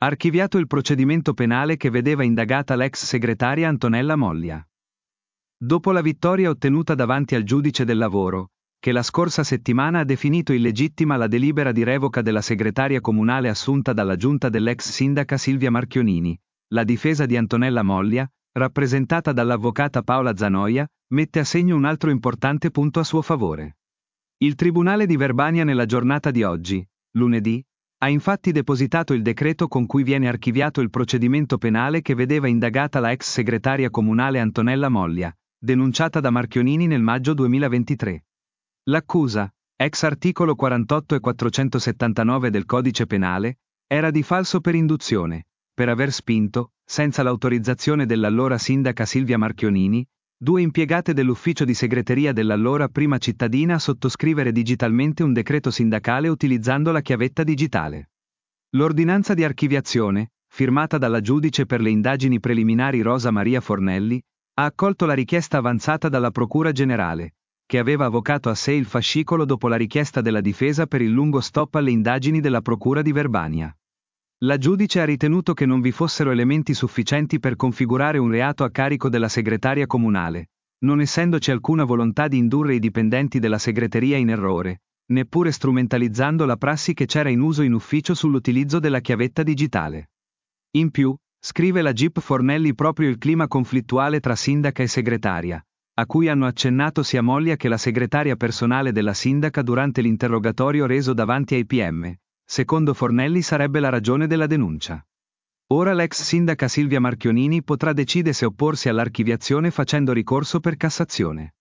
Archiviato il procedimento penale che vedeva indagata l'ex segretaria Antonella Mollia. Dopo la vittoria ottenuta davanti al giudice del lavoro, che la scorsa settimana ha definito illegittima la delibera di revoca della segretaria comunale assunta dalla giunta dell'ex sindaca Silvia Marchionini, la difesa di Antonella Mollia, rappresentata dall'avvocata Paola Zanoia, mette a segno un altro importante punto a suo favore. Il Tribunale di Verbania nella giornata di oggi, lunedì, ha infatti depositato il decreto con cui viene archiviato il procedimento penale che vedeva indagata la ex segretaria comunale Antonella Mollia, denunciata da Marchionini nel maggio 2023. L'accusa, ex articolo 48 e 479 del Codice Penale, era di falso per induzione, per aver spinto, senza l'autorizzazione dell'allora sindaca Silvia Marchionini, 2 impiegate dell'ufficio di segreteria dell'allora prima cittadina a sottoscrivere digitalmente un decreto sindacale utilizzando la chiavetta digitale. L'ordinanza di archiviazione, firmata dalla giudice per le indagini preliminari Rosa Maria Fornelli, ha accolto la richiesta avanzata dalla Procura Generale, che aveva avvocato a sé il fascicolo dopo la richiesta della difesa per il lungo stop alle indagini della Procura di Verbania. La giudice ha ritenuto che non vi fossero elementi sufficienti per configurare un reato a carico della segretaria comunale, non essendoci alcuna volontà di indurre i dipendenti della segreteria in errore, neppure strumentalizzando la prassi che c'era in uso in ufficio sull'utilizzo della chiavetta digitale. In più, scrive la GIP Fornelli, proprio il clima conflittuale tra sindaca e segretaria, a cui hanno accennato sia Mollia che la segretaria personale della sindaca durante l'interrogatorio reso davanti ai PM, secondo Fornelli sarebbe la ragione della denuncia. Ora l'ex sindaca Silvia Marchionini potrà decidere se opporsi all'archiviazione facendo ricorso per Cassazione.